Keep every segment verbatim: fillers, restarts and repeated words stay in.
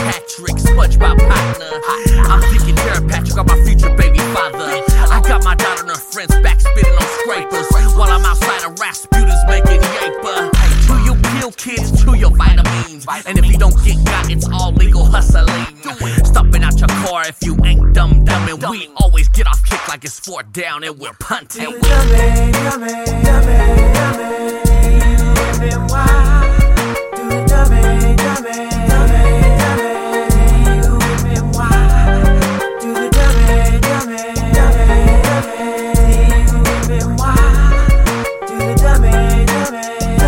Patrick, SpongeBob partner. I'm thinking Jared Patrick, I'm my future baby father. I got my daughter and her friends back spitting on scrapers, while I'm outside of Rasputin's making yaper. Chew your pill, kids, chew your vitamins. And if you don't get got, it's all legal hustling. Stopping out your car if you ain't dumb dumb. And we always get off kick like it's four down and we're punting. Do the dummy, dummy, dummy, dummy, you whipping wild. Do the dummy, dummy, dummy, dummy, you whipping wild. Do the dummy, dummy, dummy, dummy, you whipping wild. Do the dummy, dummy,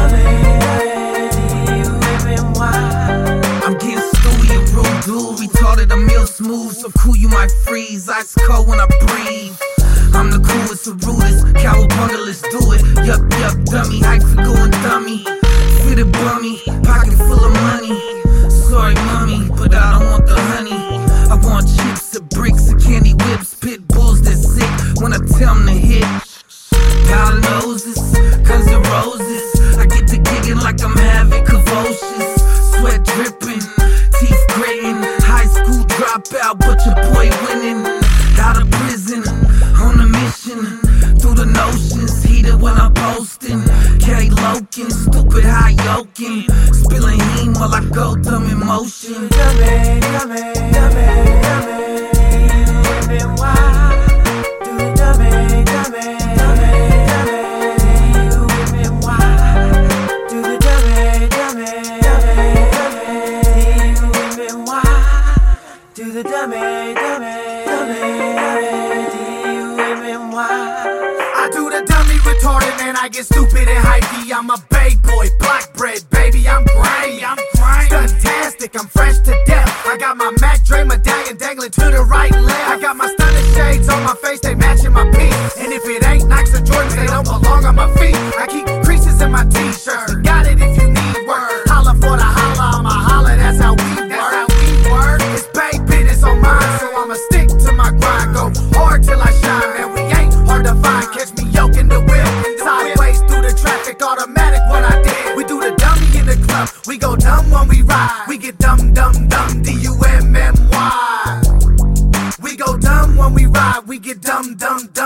dummy, you whipping wild. I'm getting stewy and real dude, retarded, I'm real smooth, so cool you might freeze, ice cold when I breathe. I'm the coolest, the rudest, cowabunga, let's do it. Yup, yup, dummy, hype for going dummy. Fitted bummy, pocket full of money. Sorry, mommy, but I don't want the honey. I want chips, the bricks, the candy whips, pit bulls that sick when I tell them to hit. Pile noses, guns and roses. I get to gigging like I'm having convulsions. Sweat dripping, teeth gritting. High school dropout, but your boy winning. Out of prison, on a mission. Through the notions, heated when I'm posting. K Loken, stupid high yoking. Spilling heme while I go dumb in motion. Dummy, dummy, dummy, dummy, you whipping wild. Do the dummy, dummy, dummy, dummy, you whipping wild. Do the dummy, dummy, dummy, dummy, you whipping wild. Do the dummy, dummy, dummy, you whipping wild. I do the dummy retarded, man, I get stupid and hypey. I'm a bay boy, black bread, baby, I'm grimy, I'm grimy. Stuntastic, I'm fresh to death. I got my Mac Dre medallion dangling to the right and left. I got my stunning shades on my face, they matching my piece. And if it ain't Nikes or Jordans, they don't belong on my feet. I keep creases in my t-shirts, got it if you need word. Holla for the holla, I'ma holla, that's how we work. That's how we work. It's bay business on mine, so I'ma stick to my grind. Go hard till I shine, man, we ain't hard to find. Catch me yoking the wheel, sideways through the traffic, automatic what I did. We do the dummy in the club, we go dumb when we ride. We get dumb, dumb, dumb, D U M M Y. We go dumb when we ride, we get dumb, dumb, dumb.